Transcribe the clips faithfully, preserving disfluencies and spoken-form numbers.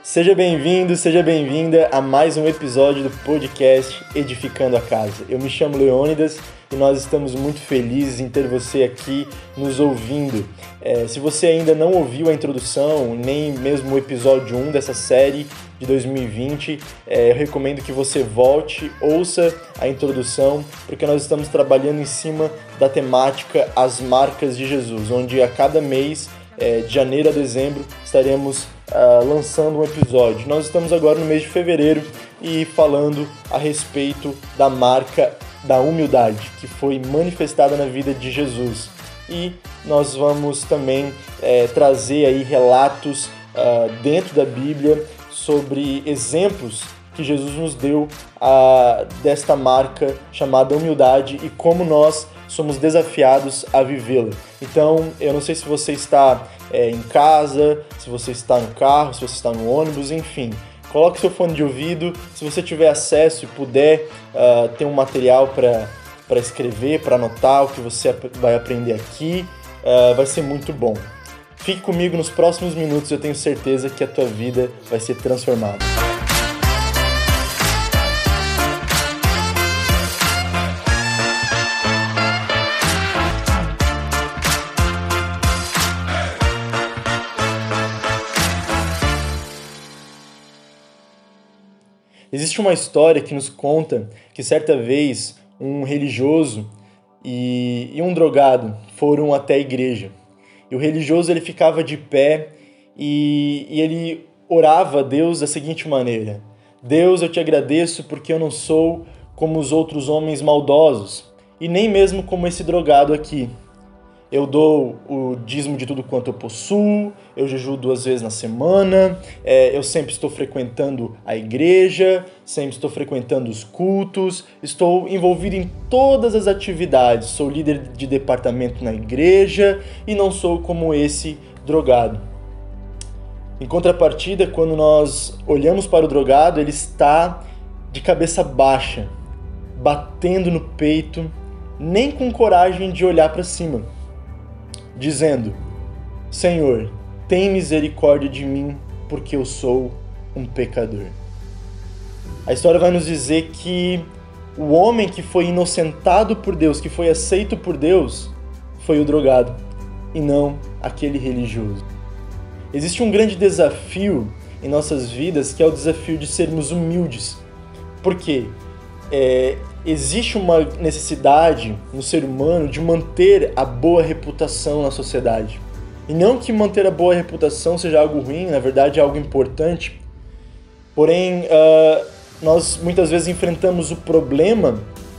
Seja bem-vindo, seja bem-vinda a mais um episódio do podcast Edificando a Casa. Eu me chamo Leônidas e nós estamos muito felizes em ter você aqui nos ouvindo. É, se você ainda não ouviu a introdução, nem mesmo o episódio um dessa série de dois mil e vinte, é, eu recomendo que você volte, ouça a introdução, porque nós estamos trabalhando em cima da temática As Marcas de Jesus, onde a cada mês, é, de janeiro a dezembro, estaremos Uh, lançando um episódio. Nós estamos agora no mês de fevereiro e falando a respeito da marca da humildade que foi manifestada na vida de Jesus. E nós vamos também é, trazer aí relatos uh, dentro da Bíblia sobre exemplos que Jesus nos deu uh, desta marca chamada humildade e como nós somos desafiados a vivê-la. Então, eu não sei se você está é, em casa, se você está no carro, se você está no ônibus, enfim. Coloque seu fone de ouvido. Se você tiver acesso e puder uh, ter um material para escrever, para anotar o que você vai aprender aqui, uh, vai ser muito bom. Fique comigo nos próximos minutos, eu tenho certeza que a tua vida vai ser transformada. Existe uma história que nos conta que certa vez um religioso e, e um drogado foram até a igreja. E o religioso ele ficava de pé e, e ele orava a Deus da seguinte maneira: Deus, eu te agradeço porque eu não sou como os outros homens maldosos e nem mesmo como esse drogado aqui. Eu dou o dízimo de tudo quanto eu possuo, eu jejuo duas vezes na semana, é, eu sempre estou frequentando a igreja, sempre estou frequentando os cultos, estou envolvido em todas as atividades, sou líder de departamento na igreja e não sou como esse drogado. Em contrapartida, quando nós olhamos para o drogado, ele está de cabeça baixa, batendo no peito, nem com coragem de olhar para cima, dizendo: Senhor, tem misericórdia de mim, porque eu sou um pecador. A história vai nos dizer que o homem que foi inocentado por Deus, que foi aceito por Deus, foi o drogado, e não aquele religioso. Existe um grande desafio em nossas vidas, que é o desafio de sermos humildes. Por quê? É, existe uma necessidade no ser humano de manter a boa reputação na sociedade. E não que manter a boa reputação seja algo ruim, na verdade é algo importante. Porém, uh, nós muitas vezes enfrentamos o problema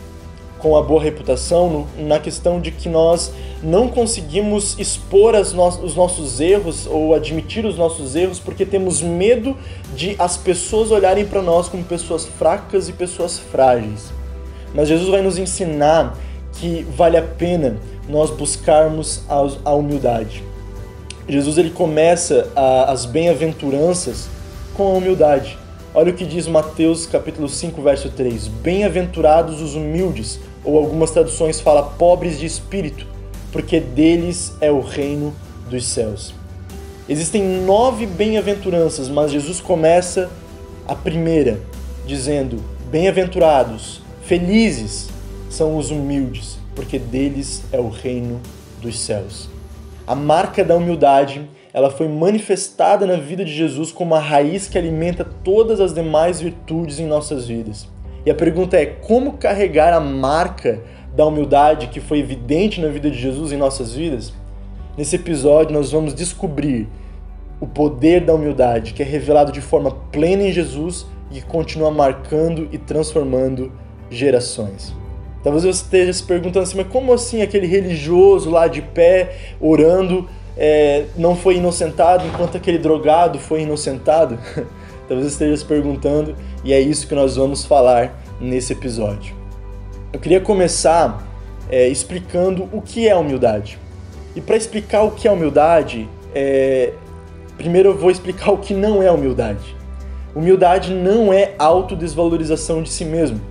com a boa reputação no, na questão de que nós não conseguimos expor as no- os nossos erros ou admitir os nossos erros porque temos medo de as pessoas olharem para nós como pessoas fracas e pessoas frágeis. Mas Jesus vai nos ensinar que vale a pena nós buscarmos a humildade. Jesus ele começa a, as bem-aventuranças com a humildade. Olha o que diz Mateus capítulo cinco, verso três. Bem-aventurados os humildes, ou algumas traduções falam pobres de espírito, porque deles é o reino dos céus. Existem nove bem-aventuranças, mas Jesus começa a primeira dizendo: bem-aventurados, felizes são os humildes, porque deles é o reino dos céus. A marca da humildade, ela foi manifestada na vida de Jesus como a raiz que alimenta todas as demais virtudes em nossas vidas. E a pergunta é: como carregar a marca da humildade que foi evidente na vida de Jesus em nossas vidas? Nesse episódio nós vamos descobrir o poder da humildade, que é revelado de forma plena em Jesus e que continua marcando e transformando gerações. Talvez você esteja se perguntando assim: mas como assim aquele religioso lá de pé, orando, é, não foi inocentado, enquanto aquele drogado foi inocentado? Talvez você esteja se perguntando, e é isso que nós vamos falar nesse episódio. Eu queria começar é, explicando o que é humildade. E para explicar o que é humildade, é, primeiro eu vou explicar o que não é humildade. Humildade não é autodesvalorização de si mesmo.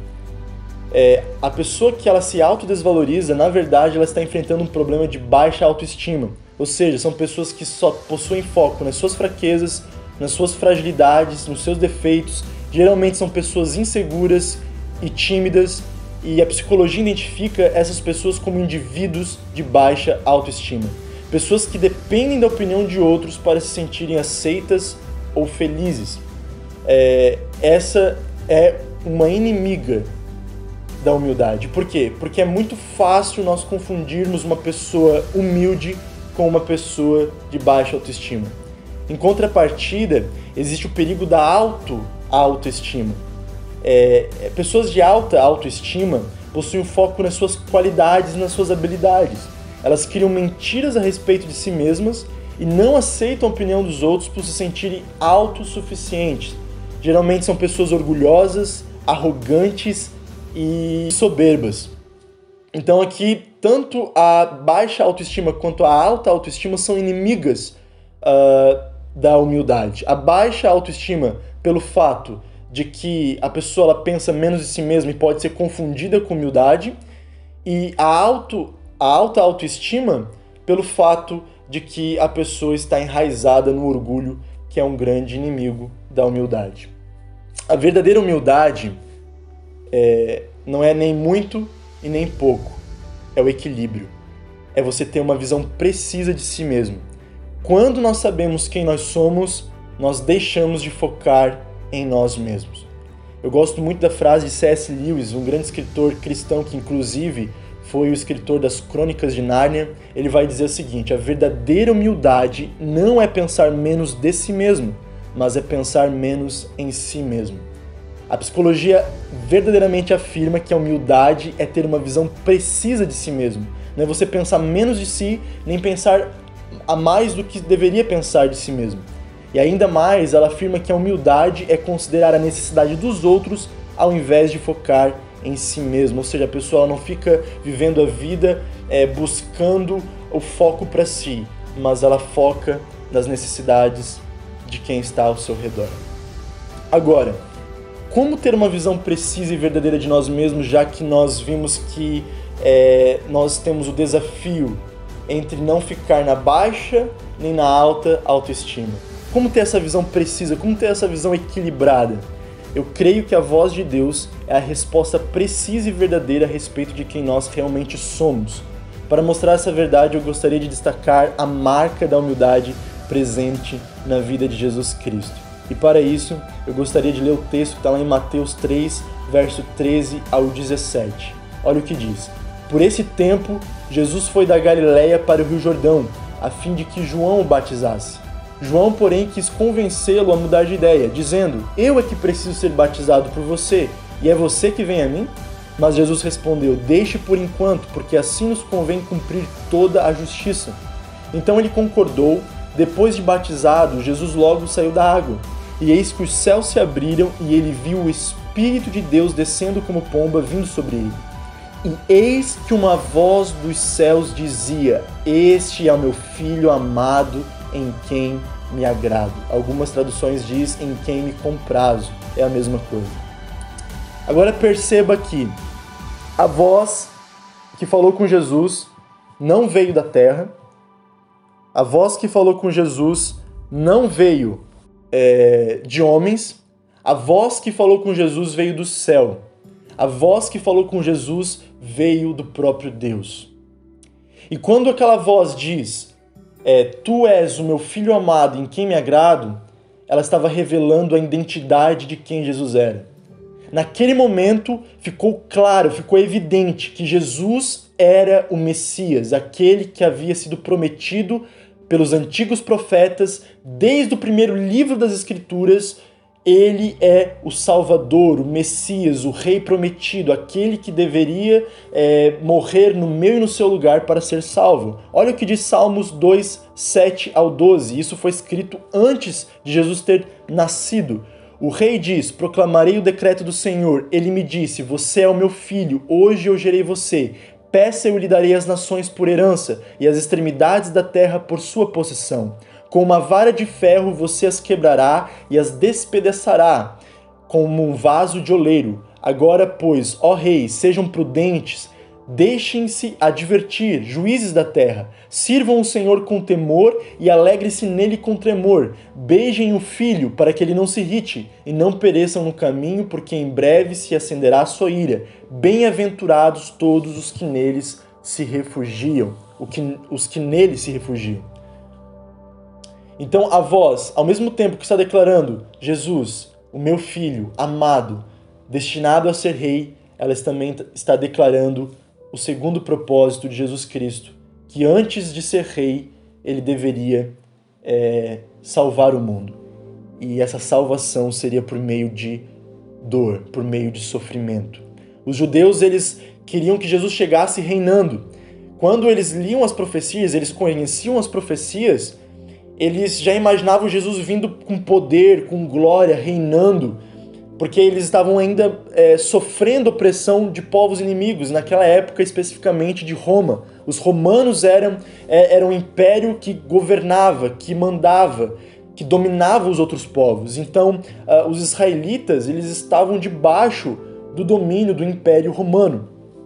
É, a pessoa que ela se autodesvaloriza, na verdade, ela está enfrentando um problema de baixa autoestima. Ou seja, são pessoas que só possuem foco nas suas fraquezas nas suas fragilidades, nos seus defeitos. Geralmente são pessoas inseguras e tímidas, e a psicologia identifica essas pessoas como indivíduos de baixa autoestima. Pessoas que dependem da opinião de outros para se sentirem aceitas ou felizes. É, essa é uma inimiga da humildade. Por quê? Porque é muito fácil nós confundirmos uma pessoa humilde com uma pessoa de baixa autoestima. Em contrapartida, existe o perigo da auto-autoestima. É, pessoas de alta autoestima possuem um foco nas suas qualidades e nas suas habilidades. Elas criam mentiras a respeito de si mesmas e não aceitam a opinião dos outros por se sentirem autossuficientes. Geralmente são pessoas orgulhosas, arrogantes e soberbas. Então aqui, tanto a baixa autoestima quanto a alta autoestima são inimigas uh, da humildade. A baixa autoestima, pelo fato de que a pessoa ela pensa menos de si mesma e pode ser confundida com humildade, e a, auto, a alta autoestima pelo fato de que a pessoa está enraizada no orgulho, que é um grande inimigo da humildade. A verdadeira humildade é, não é nem muito e nem pouco, é o equilíbrio. É você ter uma visão precisa de si mesmo. Quando nós sabemos quem nós somos, nós deixamos de focar em nós mesmos. Eu gosto muito da frase de C S Lewis, um grande escritor cristão que inclusive foi o escritor das Crônicas de Nárnia. Ele vai dizer o seguinte: a verdadeira humildade não é pensar menos de si mesmo, mas é pensar menos em si mesmo. A psicologia verdadeiramente afirma que a humildade é ter uma visão precisa de si mesmo. Não é você pensar menos de si, nem pensar a mais do que deveria pensar de si mesmo. E ainda mais, ela afirma que a humildade é considerar a necessidade dos outros ao invés de focar em si mesmo. Ou seja, a pessoa não fica vivendo a vida é, buscando o foco para si, mas ela foca nas necessidades de quem está ao seu redor. Agora, como ter uma visão precisa e verdadeira de nós mesmos, já que nós vimos que é, nós temos o desafio entre não ficar na baixa nem na alta autoestima? Como ter essa visão precisa? Como ter essa visão equilibrada? Eu creio que a voz de Deus é a resposta precisa e verdadeira a respeito de quem nós realmente somos. Para mostrar essa verdade, eu gostaria de destacar a marca da humildade presente na vida de Jesus Cristo. E para isso, eu gostaria de ler o texto que está lá em Mateus três, verso treze ao dezessete. Olha o que diz: Por esse tempo, Jesus foi da Galileia para o Rio Jordão, a fim de que João o batizasse. João, porém, quis convencê-lo a mudar de ideia, dizendo: Eu é que preciso ser batizado por você, e é você que vem a mim? Mas Jesus respondeu: Deixe por enquanto, porque assim nos convém cumprir toda a justiça. Então ele concordou. Depois de batizado, Jesus logo saiu da água. E eis que os céus se abriram, e ele viu o Espírito de Deus descendo como pomba, vindo sobre ele. E eis que uma voz dos céus dizia: Este é o meu Filho amado, em quem me agrado. Algumas traduções diz em quem me comprazo. É a mesma coisa. Agora perceba que a voz que falou com Jesus não veio da terra. A voz que falou com Jesus não veio é, de homens. A voz que falou com Jesus veio do céu. A voz que falou com Jesus veio do próprio Deus. E quando aquela voz diz: É, tu és o meu Filho amado em quem me agrado, ela estava revelando a identidade de quem Jesus era. Naquele momento ficou claro, ficou evidente que Jesus era o Messias, aquele que havia sido prometido pelos antigos profetas desde o primeiro livro das Escrituras. Ele é o Salvador, o Messias, o Rei prometido, aquele que deveria é, morrer no meu e no seu lugar para ser salvo. Olha o que diz Salmos dois, sete ao doze. Isso foi escrito antes de Jesus ter nascido. O rei diz: Proclamarei o decreto do Senhor. Ele me disse: Você é o meu filho, hoje eu gerei você. Peça e eu lhe darei as nações por herança e as extremidades da terra por sua possessão. Com uma vara de ferro você as quebrará e as despedaçará, como um vaso de oleiro. Agora, pois, ó rei, sejam prudentes, Deixem-se advertir, juízes da terra. Sirvam o Senhor com temor e alegre-se nele com tremor. Beijem o filho para que ele não se irrite e não pereçam no caminho, porque em breve se acenderá a sua ira. Bem-aventurados todos os que neles se refugiam, os que nele se refugiam. Então a voz, ao mesmo tempo que está declarando Jesus, o meu filho amado, destinado a ser rei, ela também está declarando o segundo propósito de Jesus Cristo, que antes de ser rei, ele deveria é, salvar o mundo. E essa salvação seria por meio de dor, por meio de sofrimento. Os judeus, eles queriam que Jesus chegasse reinando. Quando eles liam as profecias, eles conheciam as profecias, eles já imaginavam Jesus vindo com poder, com glória, reinando, porque eles estavam ainda é, sofrendo opressão de povos inimigos, naquela época especificamente de Roma. Os romanos eram, é, eram um império que governava, que mandava, que dominava os outros povos. Então, uh, os israelitas, eles estavam debaixo do domínio do Império Romano.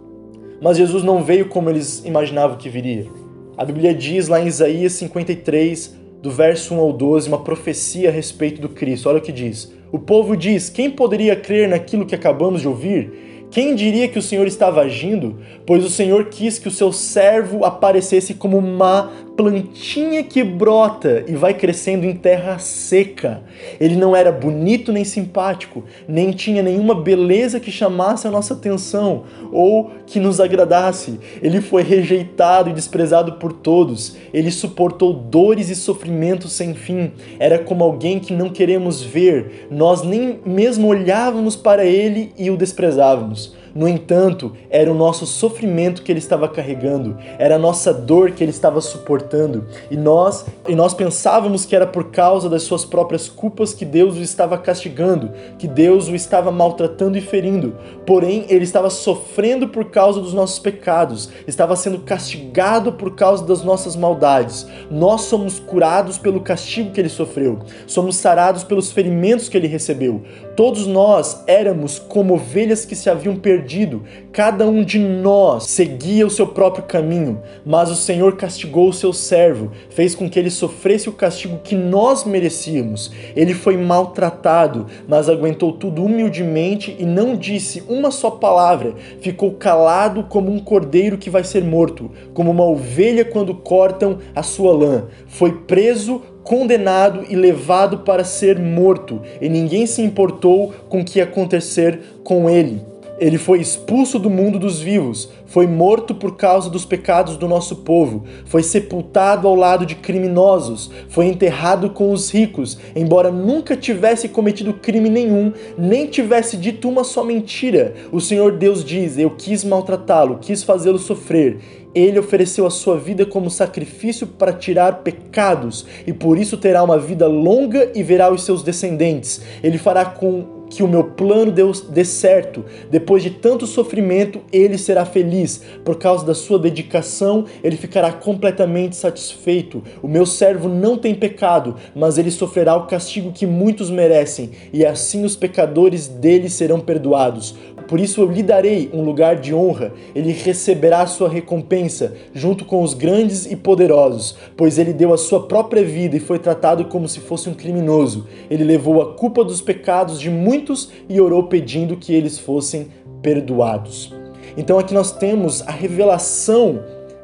Mas Jesus não veio como eles imaginavam que viria. A Bíblia diz lá em Isaías cinquenta e três, do verso um ao doze, uma profecia a respeito do Cristo. Olha o que diz. O povo diz, quem poderia crer naquilo que acabamos de ouvir? Quem diria que o Senhor estava agindo? Pois o Senhor quis que o seu servo aparecesse como uma plantinha que brota e vai crescendo em terra seca. Ele não era bonito nem simpático, nem tinha nenhuma beleza que chamasse a nossa atenção ou que nos agradasse. Ele foi rejeitado e desprezado por todos. Ele suportou dores e sofrimentos sem fim. Era como alguém que não queremos ver. Nós nem mesmo olhávamos para ele e o desprezávamos. No entanto, era o nosso sofrimento que ele estava carregando, era a nossa dor que ele estava suportando, e nós, e nós pensávamos que era por causa das suas próprias culpas que Deus o estava castigando, que Deus o estava maltratando e ferindo. Porém, ele estava sofrendo por causa dos nossos pecados, estava sendo castigado por causa das nossas maldades. Nós somos curados pelo castigo que ele sofreu, somos sarados pelos ferimentos que ele recebeu. Todos nós éramos como ovelhas que se haviam perdido, cada um de nós seguia o seu próprio caminho, mas o Senhor castigou o seu servo, fez com que ele sofresse o castigo que nós merecíamos. Ele foi maltratado, mas aguentou tudo humildemente e não disse uma só palavra, ficou calado como um cordeiro que vai ser morto, como uma ovelha quando cortam a sua lã. Foi preso, condenado e levado para ser morto, e ninguém se importou com o que ia acontecer com ele. Ele foi expulso do mundo dos vivos, foi morto por causa dos pecados do nosso povo, foi sepultado ao lado de criminosos, foi enterrado com os ricos, embora nunca tivesse cometido crime nenhum, nem tivesse dito uma só mentira. O Senhor Deus diz, eu quis maltratá-lo, quis fazê-lo sofrer. Ele ofereceu a sua vida como sacrifício para tirar pecados, e por isso terá uma vida longa e verá os seus descendentes. Ele fará com que o meu plano dê certo. Depois de tanto sofrimento, ele será feliz. Por causa da sua dedicação, ele ficará completamente satisfeito. O meu servo não tem pecado, mas ele sofrerá o castigo que muitos merecem, e assim os pecadores dele serão perdoados. Por isso eu lhe darei um lugar de honra, ele receberá a sua recompensa, junto com os grandes e poderosos, pois ele deu a sua própria vida e foi tratado como se fosse um criminoso. Ele levou a culpa dos pecados de muitos e orou pedindo que eles fossem perdoados. Então aqui nós temos a revelação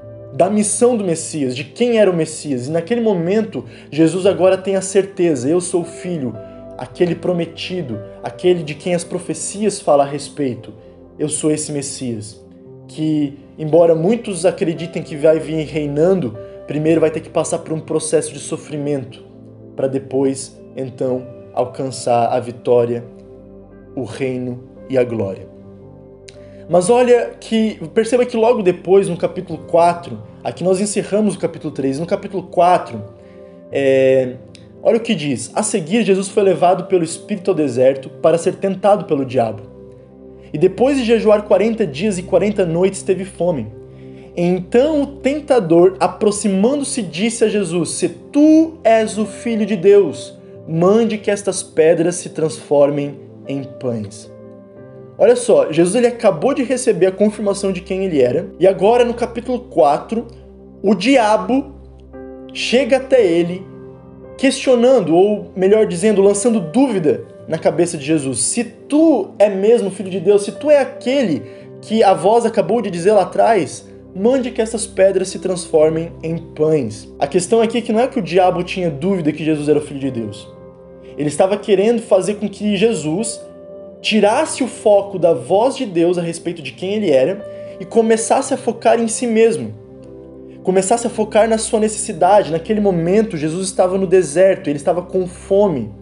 da missão do Messias, de quem era o Messias. E naquele momento, Jesus agora tem a certeza, eu sou o Filho, aquele prometido, aquele de quem as profecias falam a respeito. Eu sou esse Messias, que, embora muitos acreditem que vai vir reinando, primeiro vai ter que passar por um processo de sofrimento, para depois, então, alcançar a vitória, o reino e a glória. Mas olha que, perceba que logo depois, no capítulo quatro, aqui nós encerramos o capítulo três, no capítulo quatro, é... olha o que diz. A seguir, Jesus foi levado pelo Espírito ao deserto para ser tentado pelo diabo. E depois de jejuar quarenta dias e quarenta noites, teve fome. Então o tentador, aproximando-se, disse a Jesus, se tu és o Filho de Deus, mande que estas pedras se transformem em pães. Olha só, Jesus ele acabou de receber a confirmação de quem ele era, e agora no capítulo quatro, o diabo chega até ele questionando, ou melhor dizendo, lançando dúvida na cabeça de Jesus. Se tu é mesmo filho de Deus, se tu é aquele que a voz acabou de dizer lá atrás, mande que essas pedras se transformem em pães. A questão aqui é que não é que o diabo tinha dúvida que Jesus era o filho de Deus. Ele estava querendo fazer com que Jesus tirasse o foco da voz de Deus a respeito de quem ele era e começasse a focar em si mesmo. Começasse a focar na sua necessidade. Naquele momento, Jesus estava no deserto, ele estava com fome.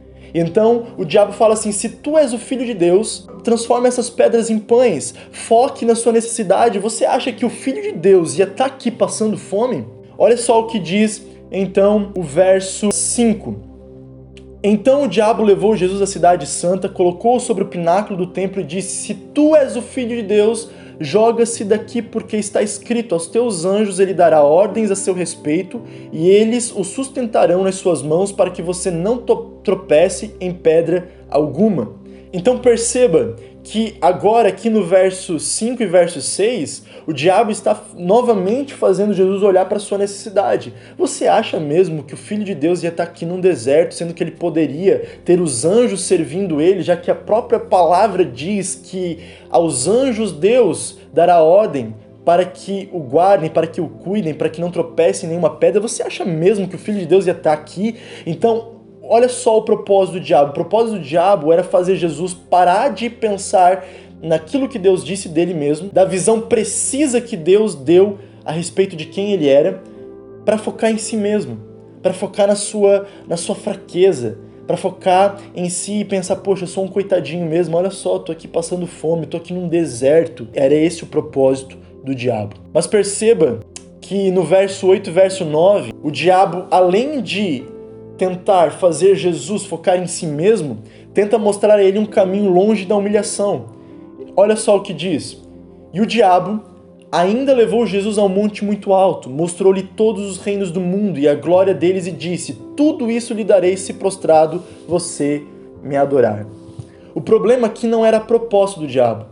Então, o diabo fala assim, se tu és o filho de Deus, transforma essas pedras em pães, foque na sua necessidade. Você acha que o filho de Deus ia estar aqui passando fome? Olha só o que diz, então, o verso cinco. Então o diabo levou Jesus à cidade santa, colocou-o sobre o pináculo do templo e disse, se tu és o filho de Deus, joga-se daqui, porque está escrito, aos teus anjos ele dará ordens a seu respeito, e eles o sustentarão nas suas mãos para que você não tropece em pedra alguma. Então perceba que agora aqui no verso cinco e verso seis, o diabo está novamente fazendo Jesus olhar para a sua necessidade. Você acha mesmo que o Filho de Deus ia estar aqui num deserto, sendo que ele poderia ter os anjos servindo ele, já que a própria palavra diz que aos anjos Deus dará ordem para que o guardem, para que o cuidem, para que não tropece em nenhuma pedra? Você acha mesmo que o Filho de Deus ia estar aqui? Então, olha só o propósito do diabo. O propósito do diabo era fazer Jesus parar de pensar naquilo que Deus disse dele mesmo, da visão precisa que Deus deu a respeito de quem ele era, para focar em si mesmo, para focar na sua, na sua fraqueza, para focar em si e pensar, poxa, eu sou um coitadinho mesmo, olha só, tô aqui passando fome, tô aqui num deserto. Era esse o propósito do diabo. Mas perceba que no verso oito e verso nove, o diabo, além de tentar fazer Jesus focar em si mesmo, tenta mostrar a ele um caminho longe da humilhação. Olha só o que diz. E o diabo ainda levou Jesus a um monte muito alto, mostrou-lhe todos os reinos do mundo e a glória deles e disse, tudo isso lhe darei se prostrado você me adorar. O problema aqui não era a proposta do diabo.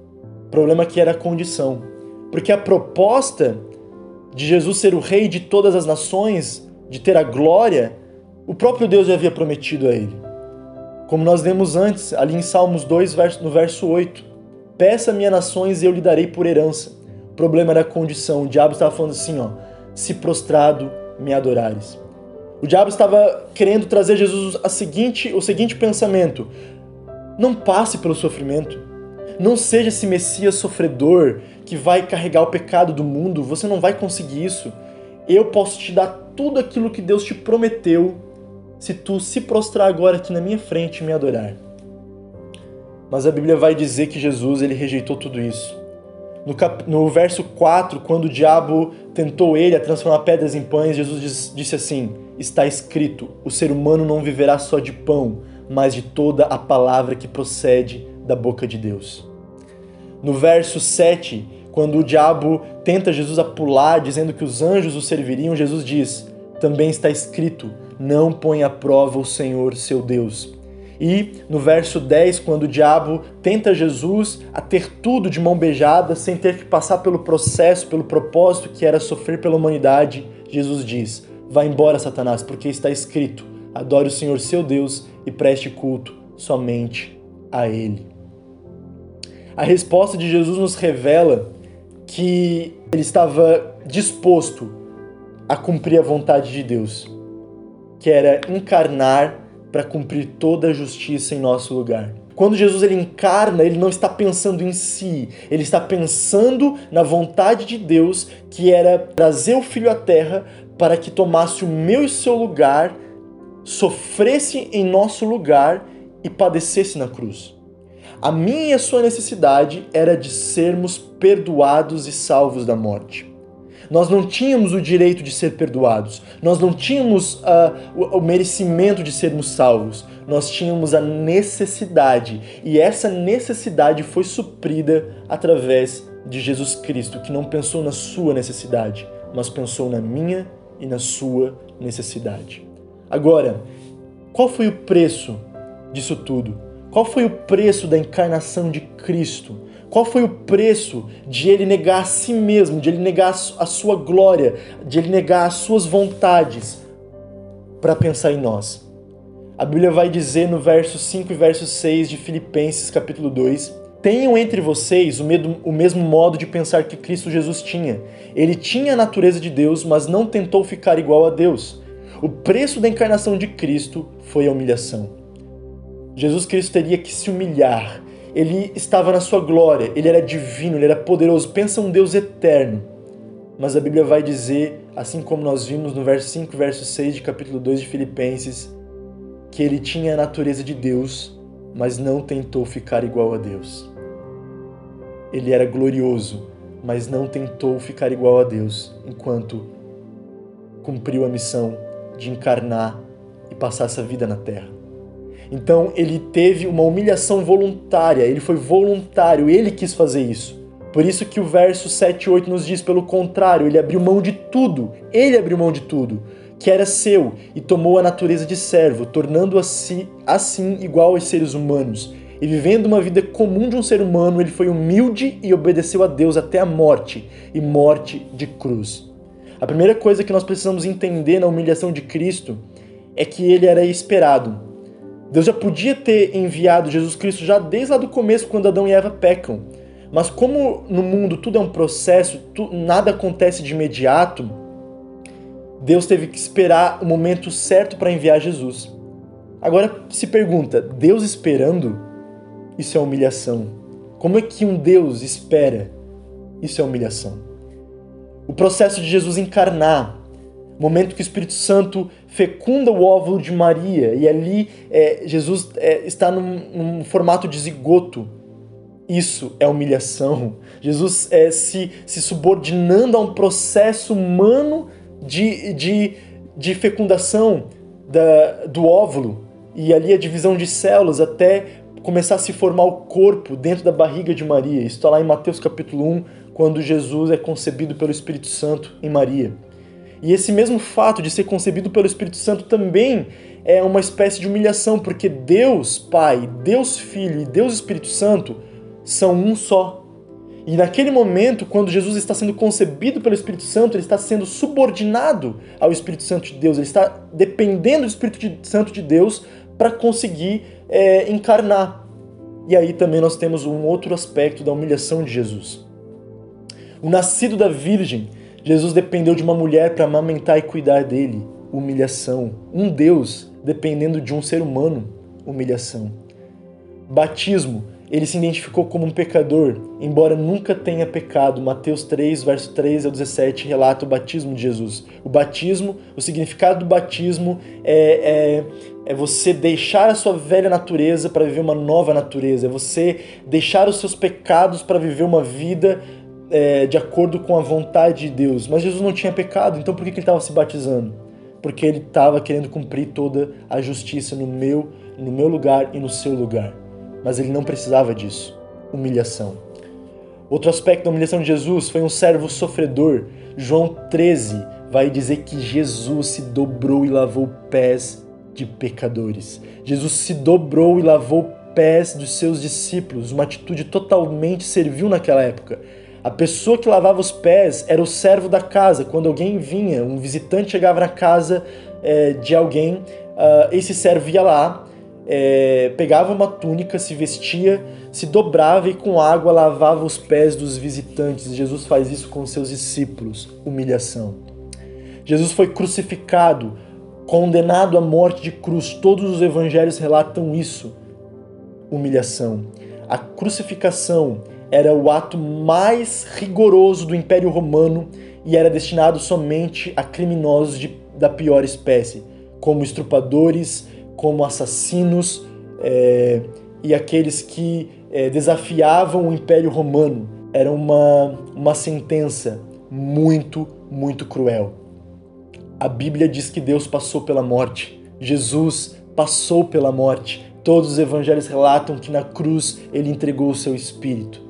O problema aqui era a condição. Porque a proposta de Jesus ser o rei de todas as nações, de ter a glória, o próprio Deus já havia prometido a ele. Como nós lemos antes, ali em Salmos dois, no verso oito. Peça-me a nações e eu lhe darei por herança. O problema era a condição. O diabo estava falando assim, ó, se prostrado me adorares. O diabo estava querendo trazer a Jesus a seguinte, o seguinte pensamento. Não passe pelo sofrimento. Não seja esse Messias sofredor que vai carregar o pecado do mundo. Você não vai conseguir isso. Eu posso te dar tudo aquilo que Deus te prometeu se tu se prostrar agora aqui na minha frente e me adorar. Mas a Bíblia vai dizer que Jesus ele rejeitou tudo isso. No, cap... no verso quatro, quando o diabo tentou ele a transformar pedras em pães, Jesus diz, disse assim, está escrito, o ser humano não viverá só de pão, mas de toda a palavra que procede da boca de Deus. No verso sete, quando o diabo tenta Jesus a pular, dizendo que os anjos o serviriam, Jesus diz, também está escrito, não põe à prova o Senhor seu Deus. E no verso dez, quando o diabo tenta Jesus a ter tudo de mão beijada, sem ter que passar pelo processo, pelo propósito que era sofrer pela humanidade, Jesus diz, vá embora, Satanás, porque está escrito, adore o Senhor seu Deus e preste culto somente a Ele. A resposta de Jesus nos revela que ele estava disposto a cumprir a vontade de Deus, que era encarnar para cumprir toda a justiça em nosso lugar. Quando Jesus ele encarna, ele não está pensando em si, ele está pensando na vontade de Deus, que era trazer o Filho à Terra para que tomasse o meu e o seu lugar, sofresse em nosso lugar e padecesse na cruz. A minha e a sua necessidade era de sermos perdoados e salvos da morte. Nós não tínhamos o direito de ser perdoados, nós não tínhamos uh, o, o merecimento de sermos salvos, nós tínhamos a necessidade, e essa necessidade foi suprida através de Jesus Cristo, que não pensou na sua necessidade, mas pensou na minha e na sua necessidade. Agora, qual foi o preço disso tudo? Qual foi o preço da encarnação de Cristo? Qual foi o preço de ele negar a si mesmo, de ele negar a sua glória, de ele negar as suas vontades para pensar em nós? A Bíblia vai dizer no verso cinco e verso seis de Filipenses capítulo dois: tenham entre vocês o mesmo modo de pensar que Cristo Jesus tinha. Ele tinha a natureza de Deus, mas não tentou ficar igual a Deus. O preço da encarnação de Cristo foi a humilhação. Jesus Cristo teria que se humilhar. Ele estava na sua glória, ele era divino, ele era poderoso. Pensa um Deus eterno. Mas a Bíblia vai dizer, assim como nós vimos no verso cinco e verso seis de capítulo dois de Filipenses, que ele tinha a natureza de Deus, mas não tentou ficar igual a Deus. Ele era glorioso, mas não tentou ficar igual a Deus, enquanto cumpriu a missão de encarnar e passar essa vida na terra. Então ele teve uma humilhação voluntária, ele foi voluntário, ele quis fazer isso. Por isso que o verso sete e oito nos diz, pelo contrário, ele abriu mão de tudo, ele abriu mão de tudo, que era seu, e tomou a natureza de servo, tornando-se assim igual aos seres humanos. E vivendo uma vida comum de um ser humano, ele foi humilde e obedeceu a Deus até a morte, e morte de cruz. A primeira coisa que nós precisamos entender na humilhação de Cristo é que ele era esperado. Deus já podia ter enviado Jesus Cristo já desde lá do começo, quando Adão e Eva pecam. Mas como no mundo tudo é um processo, tu, nada acontece de imediato, Deus teve que esperar o momento certo para enviar Jesus. Agora se pergunta, Deus esperando? Isso é humilhação. Como é que um Deus espera? Isso é humilhação. O processo de Jesus encarnar, o momento que o Espírito Santo fecunda o óvulo de Maria, e ali é, Jesus é, está num, num formato de zigoto. Isso é humilhação. Jesus é, se, se subordinando a um processo humano de, de, de fecundação da, do óvulo, e ali a divisão de células até começar a se formar o corpo dentro da barriga de Maria. Isso está lá em Mateus capítulo um, quando Jesus é concebido pelo Espírito Santo em Maria. E esse mesmo fato de ser concebido pelo Espírito Santo também é uma espécie de humilhação, porque Deus Pai, Deus Filho e Deus Espírito Santo são um só. E naquele momento, quando Jesus está sendo concebido pelo Espírito Santo, ele está sendo subordinado ao Espírito Santo de Deus, ele está dependendo do Espírito Santo de Deus para conseguir é, encarnar. E aí também nós temos um outro aspecto da humilhação de Jesus. O nascido da Virgem, Jesus dependeu de uma mulher para amamentar e cuidar dele. Humilhação. Um Deus dependendo de um ser humano. Humilhação. Batismo. Ele se identificou como um pecador, embora nunca tenha pecado. Mateus três, verso três ao dezessete, relata o batismo de Jesus. O batismo, o significado do batismo é, é, é você deixar a sua velha natureza para viver uma nova natureza. É você deixar os seus pecados para viver uma vida é, de acordo com a vontade de Deus. Mas Jesus não tinha pecado, então por que ele estava se batizando? Porque ele estava querendo cumprir toda a justiça no meu, no meu lugar e no seu lugar. Mas ele não precisava disso. Humilhação. Outro aspecto da humilhação de Jesus foi um servo sofredor. João treze vai dizer que Jesus se dobrou e lavou pés de pecadores. Jesus se dobrou e lavou pés dos seus discípulos, uma atitude totalmente servil naquela época. A pessoa que lavava os pés era o servo da casa. Quando alguém vinha, um visitante chegava na casa é, de alguém, uh, esse servo ia lá, É, pegava uma túnica, se vestia, se dobrava e com água lavava os pés dos visitantes. Jesus faz isso com seus discípulos. Humilhação. Jesus foi crucificado, condenado à morte de cruz. Todos os evangelhos relatam isso. Humilhação. A crucificação era o ato mais rigoroso do Império Romano e era destinado somente a criminosos de, da pior espécie, como estrupadores, como assassinos é, e aqueles que é, desafiavam o Império Romano. Era uma, uma sentença muito, muito cruel. A Bíblia diz que Deus passou pela morte. Jesus passou pela morte. Todos os evangelhos relatam que na cruz ele entregou o seu espírito.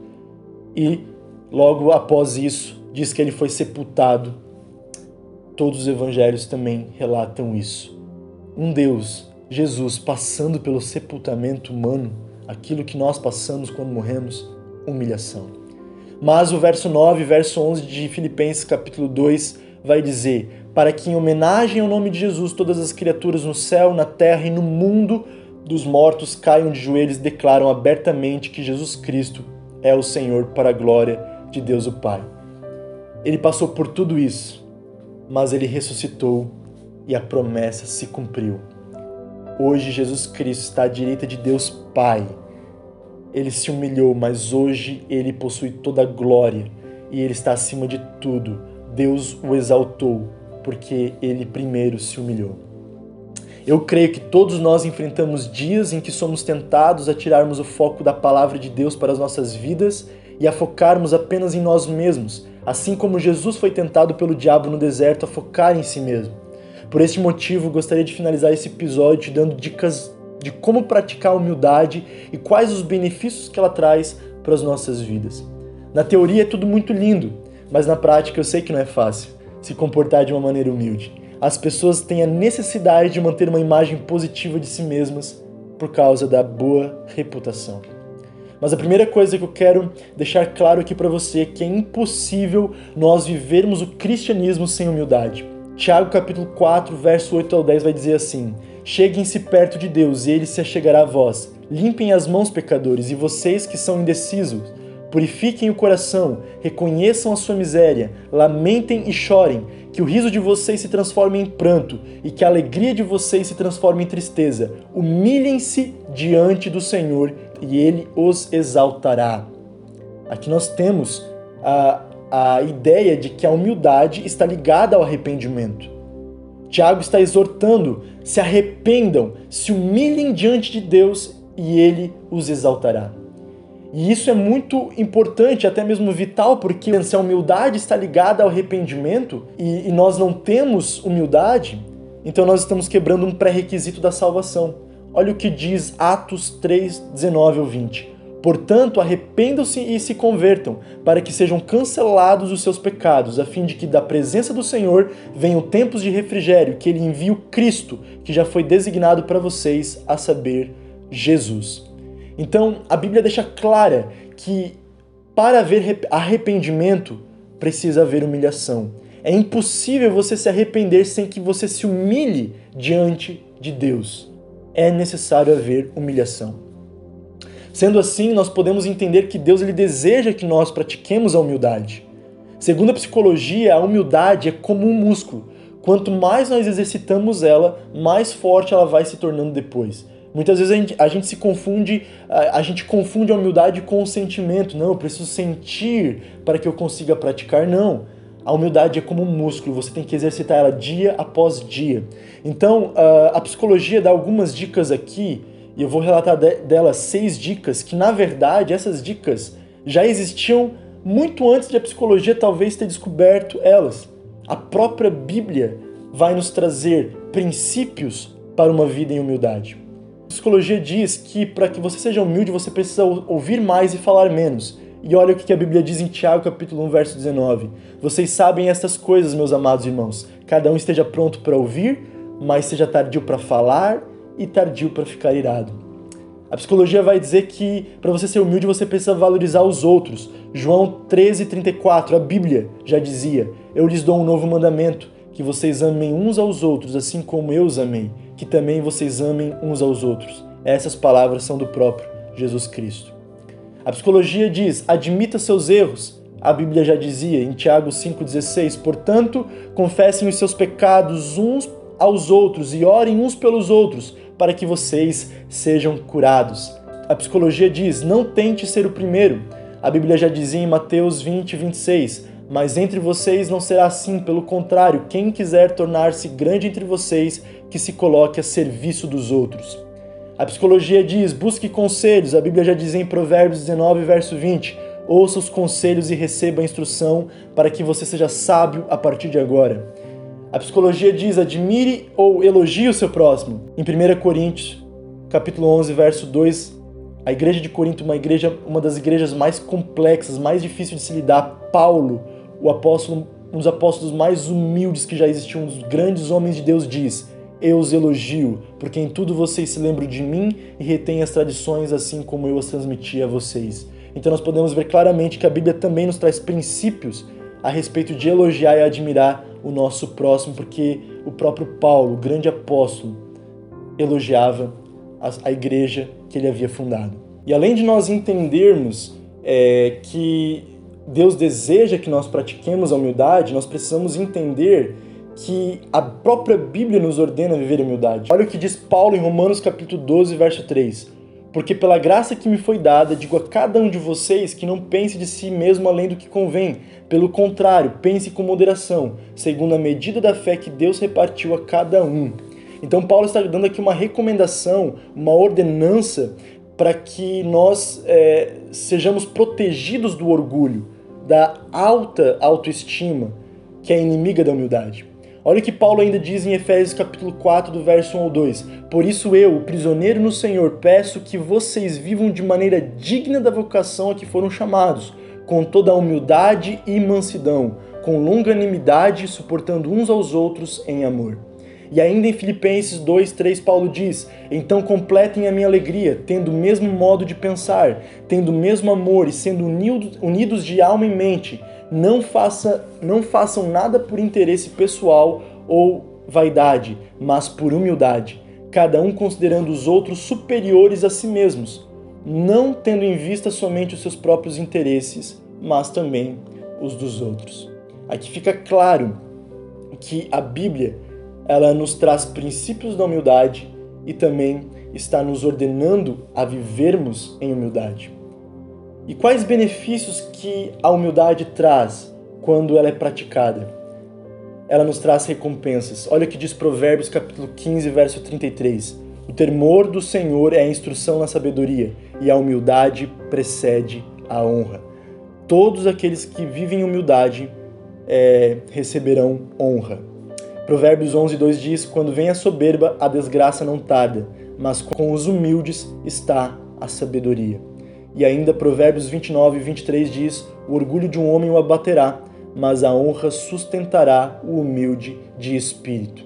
E logo após isso, diz que ele foi sepultado. Todos os evangelhos também relatam isso. Um Deus, Jesus, passando pelo sepultamento humano, aquilo que nós passamos quando morremos, humilhação. Mas o verso nove, verso onze de Filipenses capítulo dois vai dizer: para que em homenagem ao nome de Jesus todas as criaturas no céu, na terra e no mundo dos mortos caiam de joelhos e declaram abertamente que Jesus Cristo é o Senhor, para a glória de Deus o Pai. Ele passou por tudo isso, mas ele ressuscitou e a promessa se cumpriu. Hoje Jesus Cristo está à direita de Deus Pai. Ele se humilhou, mas hoje ele possui toda a glória e ele está acima de tudo. Deus o exaltou porque ele primeiro se humilhou. Eu creio que todos nós enfrentamos dias em que somos tentados a tirarmos o foco da palavra de Deus para as nossas vidas e a focarmos apenas em nós mesmos, assim como Jesus foi tentado pelo diabo no deserto a focar em si mesmo. Por este motivo, gostaria de finalizar esse episódio te dando dicas de como praticar a humildade e quais os benefícios que ela traz para as nossas vidas. Na teoria é tudo muito lindo, mas na prática eu sei que não é fácil se comportar de uma maneira humilde. As pessoas têm a necessidade de manter uma imagem positiva de si mesmas por causa da boa reputação. Mas a primeira coisa que eu quero deixar claro aqui para você é que é impossível nós vivermos o cristianismo sem humildade. Tiago capítulo quatro, verso oito ao dez vai dizer assim: cheguem-se perto de Deus e ele se achegará a vós. Limpem as mãos, pecadores, e vocês que são indecisos, purifiquem o coração, reconheçam a sua miséria, lamentem e chorem, que o riso de vocês se transforme em pranto e que a alegria de vocês se transforme em tristeza. Humilhem-se diante do Senhor e ele os exaltará. Aqui nós temos a, a ideia de que a humildade está ligada ao arrependimento. Tiago está exortando: se arrependam, se humilhem diante de Deus e ele os exaltará. E isso é muito importante, até mesmo vital, porque se a humildade está ligada ao arrependimento e, e nós não temos humildade, então nós estamos quebrando um pré-requisito da salvação. Olha o que diz Atos três, dezenove ao vinte. Portanto, arrependam-se e se convertam, para que sejam cancelados os seus pecados, a fim de que da presença do Senhor venham tempos de refrigério, que ele envie o Cristo, que já foi designado para vocês, a saber, Jesus. Então, a Bíblia deixa clara que para haver arrependimento, precisa haver humilhação. É impossível você se arrepender sem que você se humilhe diante de Deus. É necessário haver humilhação. Sendo assim, nós podemos entender que Deus ele deseja que nós pratiquemos a humildade. Segundo a psicologia, a humildade é como um músculo. Quanto mais nós exercitamos ela, mais forte ela vai se tornando depois. Muitas vezes a gente, a gente se confunde, a, a gente confunde a humildade com o sentimento. Não, eu preciso sentir para que eu consiga praticar. Não. A humildade é como um músculo, você tem que exercitar ela dia após dia. Então, a psicologia dá algumas dicas aqui, e eu vou relatar delas seis dicas, que na verdade essas dicas já existiam muito antes de a psicologia talvez ter descoberto elas. A própria Bíblia vai nos trazer princípios para uma vida em humildade. A psicologia diz que para que você seja humilde, você precisa ouvir mais e falar menos. E olha o que a Bíblia diz em Tiago, capítulo um, verso dezenove. Vocês sabem estas coisas, meus amados irmãos. Cada um esteja pronto para ouvir, mas seja tardio para falar e tardio para ficar irado. A psicologia vai dizer que para você ser humilde, você precisa valorizar os outros. João treze, trinta e quatro, a Bíblia já dizia: eu lhes dou um novo mandamento, que vocês amem uns aos outros, assim como eu os amei, que também vocês amem uns aos outros. Essas palavras são do próprio Jesus Cristo. A psicologia diz: admita seus erros. A Bíblia já dizia em Tiago cinco, dezesseis, portanto, confessem os seus pecados uns aos outros e orem uns pelos outros, para que vocês sejam curados. A psicologia diz: não tente ser o primeiro. A Bíblia já dizia em Mateus vinte, vinte e seis, mas entre vocês não será assim, pelo contrário, quem quiser tornar-se grande entre vocês, que se coloque a serviço dos outros. A psicologia diz: busque conselhos. A Bíblia já diz em Provérbios dezenove, verso vinte, ouça os conselhos e receba a instrução para que você seja sábio a partir de agora. A psicologia diz: admire ou elogie o seu próximo. Em primeira Coríntios, capítulo onze, verso dois, a igreja de Corinto, uma igreja, uma das igrejas mais complexas, mais difíceis de se lidar, Paulo, o apóstolo, um dos apóstolos mais humildes que já existiu, um dos grandes homens de Deus, diz: eu os elogio, porque em tudo vocês se lembram de mim e retêm as tradições assim como eu as transmiti a vocês. Então nós podemos ver claramente que a Bíblia também nos traz princípios a respeito de elogiar e admirar o nosso próximo, porque o próprio Paulo, o grande apóstolo, elogiava a igreja que ele havia fundado. E além de nós entendermos é, que Deus deseja que nós pratiquemos a humildade, nós precisamos entender que a própria Bíblia nos ordena viver a humildade. Olha o que diz Paulo em Romanos capítulo doze, verso três. Porque pela graça que me foi dada, digo a cada um de vocês que não pense de si mesmo além do que convém. Pelo contrário, pense com moderação, segundo a medida da fé que Deus repartiu a cada um. Então Paulo está dando aqui uma recomendação, uma ordenança para que nós é, sejamos protegidos do orgulho, da alta autoestima, que é inimiga da humildade. Olha o que Paulo ainda diz em Efésios capítulo quatro, do verso um ao dois. Por isso eu, o prisioneiro no Senhor, peço que vocês vivam de maneira digna da vocação a que foram chamados, com toda a humildade e mansidão, com longanimidade, suportando uns aos outros em amor. E ainda em Filipenses dois, três, Paulo diz: então completem a minha alegria, tendo o mesmo modo de pensar, tendo o mesmo amor e sendo unidos de alma e mente. Não, faça, não façam nada por interesse pessoal ou vaidade, mas por humildade, cada um considerando os outros superiores a si mesmos, não tendo em vista somente os seus próprios interesses, mas também os dos outros. Aqui fica claro que a Bíblia ela nos traz princípios da humildade e também está nos ordenando a vivermos em humildade. E quais benefícios que a humildade traz quando ela é praticada? Ela nos traz recompensas. Olha o que diz Provérbios capítulo quinze, verso trinta e três. O temor do Senhor é a instrução na sabedoria, e a humildade precede a honra. Todos aqueles que vivem em humildade é, receberão honra. Provérbios onze, dois diz: quando vem a soberba, a desgraça não tarda, mas com os humildes está a sabedoria. E ainda Provérbios vinte e nove, vinte e três diz: o orgulho de um homem o abaterá, mas a honra sustentará o humilde de espírito.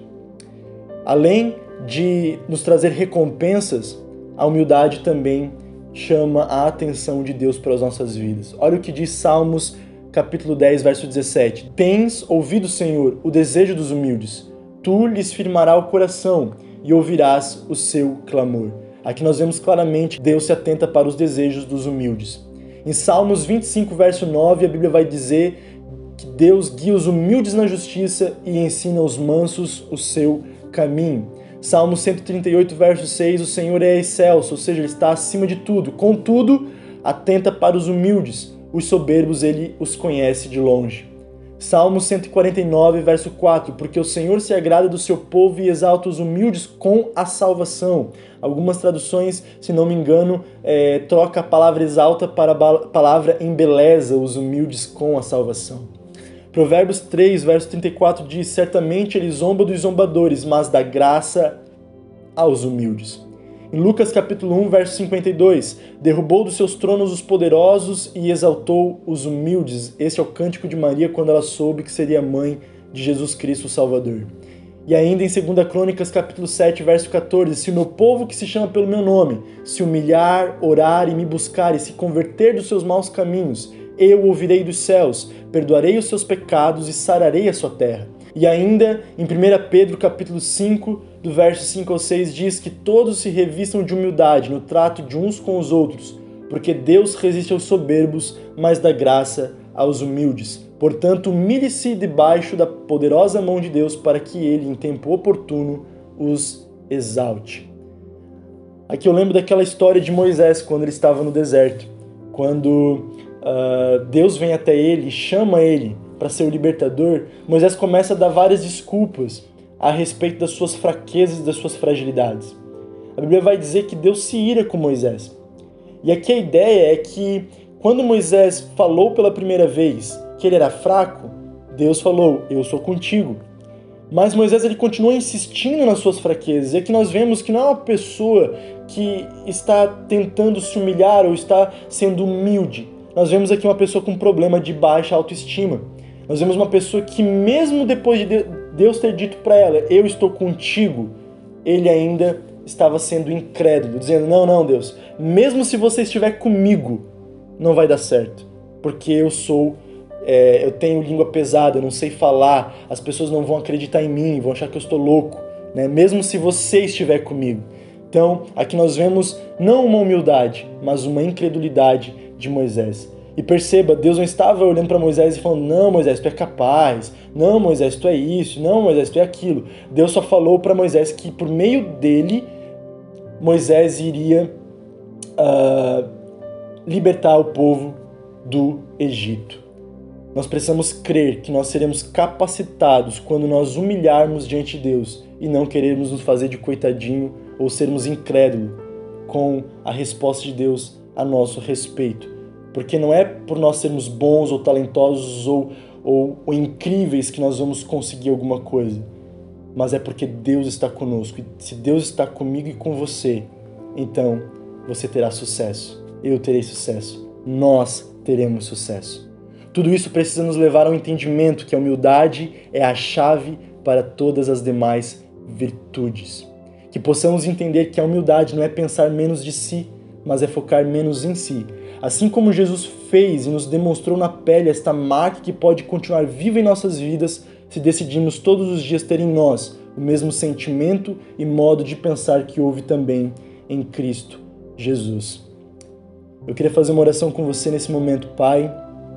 Além de nos trazer recompensas, a humildade também chama a atenção de Deus para as nossas vidas. Olha o que diz Salmos capítulo dez, verso dezessete. Tens ouvido, Senhor, o desejo dos humildes. Tu lhes firmarás o coração e ouvirás o seu clamor. Aqui nós vemos claramente que Deus se atenta para os desejos dos humildes. Em Salmos vinte e cinco, verso nove, a Bíblia vai dizer que Deus guia os humildes na justiça e ensina aos mansos o seu caminho. Salmo cento e trinta e oito, verso seis, o Senhor é excelso, ou seja, Ele está acima de tudo. Contudo, atenta para os humildes. Os soberbos Ele os conhece de longe. Salmo cento e quarenta e nove, verso quatro, porque o Senhor se agrada do seu povo e exalta os humildes com a salvação. Algumas traduções, se não me engano, é, troca a palavra exalta para a palavra embeleza os humildes com a salvação. Provérbios três, verso trinta e quatro diz: certamente ele zomba dos zombadores, mas dá graça aos humildes. Em Lucas capítulo um, verso cinquenta e dois, derrubou dos seus tronos os poderosos e exaltou os humildes. Esse é o cântico de Maria quando ela soube que seria mãe de Jesus Cristo, o Salvador. E ainda em segunda Crônicas capítulo sete, verso quatorze, se o meu povo que se chama pelo meu nome se humilhar, orar e me buscar e se converter dos seus maus caminhos, eu ouvirei dos céus, perdoarei os seus pecados e sararei a sua terra. E ainda em primeira Pedro capítulo cinco, do verso cinco ao seis, diz que todos se revistam de humildade no trato de uns com os outros, porque Deus resiste aos soberbos, mas dá graça aos humildes. Portanto, humilhe-se debaixo da poderosa mão de Deus para que Ele, em tempo oportuno, os exalte. Aqui eu lembro daquela história de Moisés, quando ele estava no deserto, quando uh, Deus vem até ele e chama ele para ser o libertador. Moisés começa a dar várias desculpas a respeito das suas fraquezas e das suas fragilidades. A Bíblia vai dizer que Deus se ira com Moisés. E aqui a ideia é que quando Moisés falou pela primeira vez que ele era fraco, Deus falou: eu sou contigo. Mas Moisés ele continua insistindo nas suas fraquezas. E aqui nós vemos que não é uma pessoa que está tentando se humilhar ou está sendo humilde. Nós vemos aqui uma pessoa com um problema de baixa autoestima. Nós vemos uma pessoa que mesmo depois de Deus ter dito para ela: eu estou contigo, ele ainda estava sendo incrédulo, dizendo, não, não, Deus, mesmo se você estiver comigo, não vai dar certo, porque eu sou, é, eu tenho língua pesada, eu não sei falar, as pessoas não vão acreditar em mim, vão achar que eu estou louco, né? Mesmo se você estiver comigo. Então, aqui nós vemos não uma humildade, mas uma incredulidade de Moisés. E perceba, Deus não estava olhando para Moisés e falando, não, Moisés, tu é capaz, não, Moisés, tu é isso, não, Moisés, tu é aquilo. Deus só falou para Moisés que por meio dele, Moisés iria uh, libertar o povo do Egito. Nós precisamos crer que nós seremos capacitados quando nós humilharmos diante de Deus e não querermos nos fazer de coitadinho ou sermos incrédulos com a resposta de Deus a nosso respeito. Porque não é por nós sermos bons ou talentosos ou, ou, ou incríveis que nós vamos conseguir alguma coisa, mas é porque Deus está conosco. E se Deus está comigo e com você, então você terá sucesso, eu terei sucesso, nós teremos sucesso. Tudo isso precisa nos levar ao entendimento que a humildade é a chave para todas as demais virtudes. Que possamos entender que a humildade não é pensar menos de si, mas é focar menos em si. Assim como Jesus fez e nos demonstrou na pele esta marca que pode continuar viva em nossas vidas se decidirmos todos os dias ter em nós o mesmo sentimento e modo de pensar que houve também em Cristo Jesus. Eu queria fazer uma oração com você nesse momento. Pai,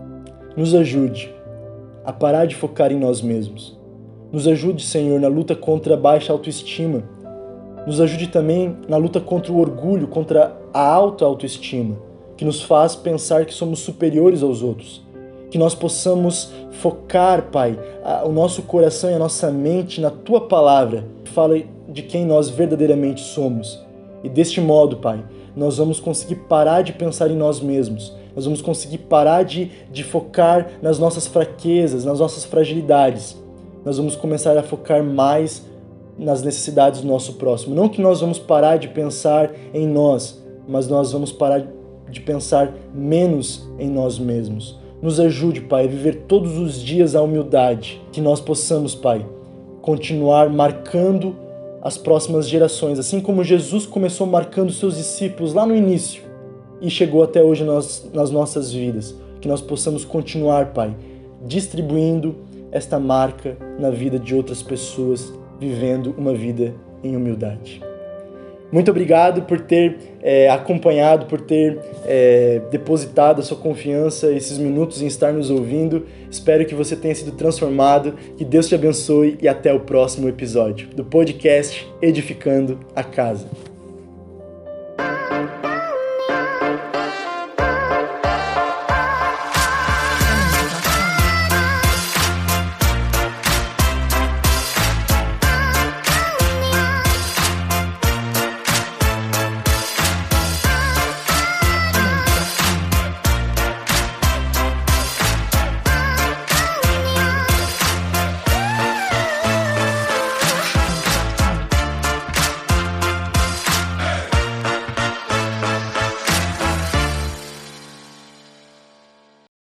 nos ajude a parar de focar em nós mesmos. Nos ajude, Senhor, na luta contra a baixa autoestima. Nos ajude também na luta contra o orgulho, contra a alta autoestima, que nos faz pensar que somos superiores aos outros. Que nós possamos focar, Pai, o nosso coração e a nossa mente na Tua Palavra, que fala de quem nós verdadeiramente somos. E deste modo, Pai, nós vamos conseguir parar de pensar em nós mesmos. Nós vamos conseguir parar de, de focar nas nossas fraquezas, nas nossas fragilidades. Nós vamos começar a focar mais nas necessidades do nosso próximo. Não que nós vamos parar de pensar em nós, mas nós vamos parar de pensar menos em nós mesmos. Nos ajude, Pai, a viver todos os dias a humildade, que nós possamos, Pai, continuar marcando as próximas gerações, assim como Jesus começou marcando seus discípulos lá no início e chegou até hoje nas, nas nossas vidas. Que nós possamos continuar, Pai, distribuindo esta marca na vida de outras pessoas, vivendo uma vida em humildade. Muito obrigado por ter é, acompanhado, por ter é, depositado a sua confiança, esses minutos em estar nos ouvindo. Espero que você tenha sido transformado, que Deus te abençoe e até o próximo episódio do podcast Edificando a Casa.